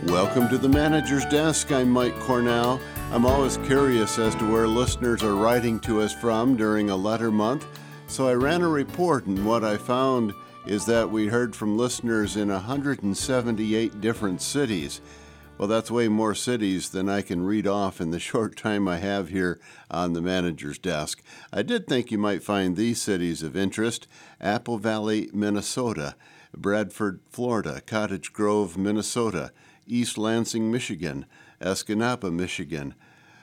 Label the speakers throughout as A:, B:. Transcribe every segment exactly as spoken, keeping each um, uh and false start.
A: Welcome to the Manager's Desk. I'm Mike Cornell. I'm always curious as to where listeners are writing to us from during a letter month, so I ran a report, and what I found is that we heard from listeners in one hundred seventy-eight different cities. Well, that's way more cities than I can read off in the short time I have here on the Manager's Desk. I did think you might find these cities of interest: Apple Valley, Minnesota; Bradford, Florida; Cottage Grove, Minnesota; East Lansing, Michigan; Escanaba, Michigan;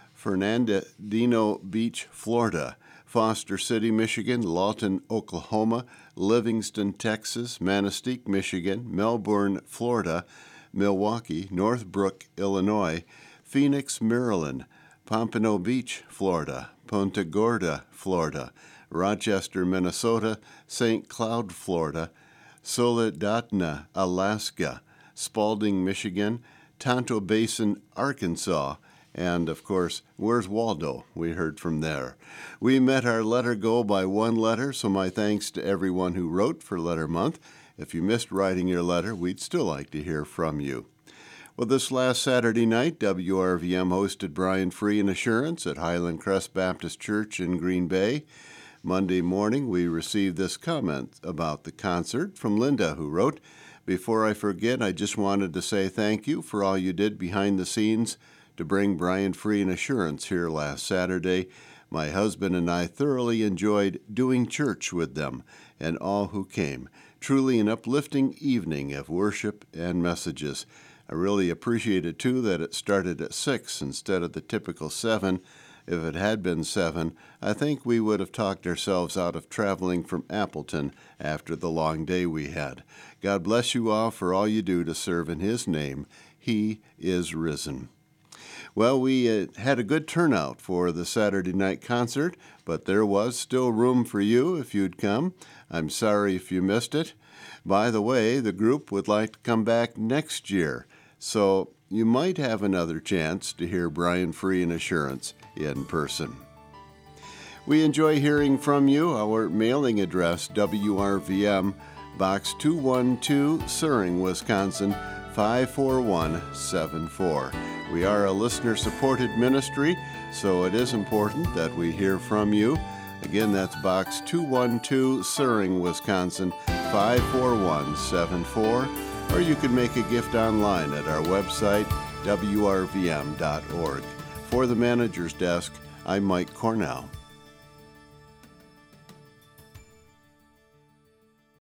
A: Fernandino Beach, Florida; Foster City, Michigan; Lawton, Oklahoma; Livingston, Texas; Manistee, Michigan; Melbourne, Florida; Milwaukee; Northbrook, Illinois; Phoenix, Maryland; Pompano Beach, Florida; Punta Gorda, Florida; Rochester, Minnesota; Saint Cloud, Florida; Soledadna, Alaska; Spalding, Michigan; Tonto Basin, Arkansas; and, of course, Where's Waldo? We heard from there. We met our letter goal by one letter, so my thanks to everyone who wrote for Letter Month. If you missed writing your letter, we'd still like to hear from you. Well, this last Saturday night, W R V M hosted Brian Free and Assurance at Highland Crest Baptist Church in Green Bay. Monday morning, we received this comment about the concert from Linda, who wrote, "Before I forget, I just wanted to say thank you for all you did behind the scenes to bring Brian Free and Assurance here last Saturday. My husband and I thoroughly enjoyed doing church with them and all who came. Truly an uplifting evening of worship and messages. I really appreciated, too, that it started at six instead of the typical seven. If it had been seven, I think we would have talked ourselves out of traveling from Appleton after the long day we had. God bless you all for all you do to serve in His name. He is risen." Well, we uh, had a good turnout for the Saturday night concert, but there was still room for you if you'd come. I'm sorry if you missed it. By the way, the group would like to come back next year, so you might have another chance to hear Brian Free and Assurance in person. We enjoy hearing from you. Our mailing address, W R V M, Box two one two, Suring, Wisconsin, five four one seven four. We are a listener-supported ministry, so it is important that we hear from you. Again, that's Box two one two, Suring, Wisconsin, five four one seven four. Or you can make a gift online at our website, W R V M dot org. For the Manager's Desk, I'm Mike Cornell.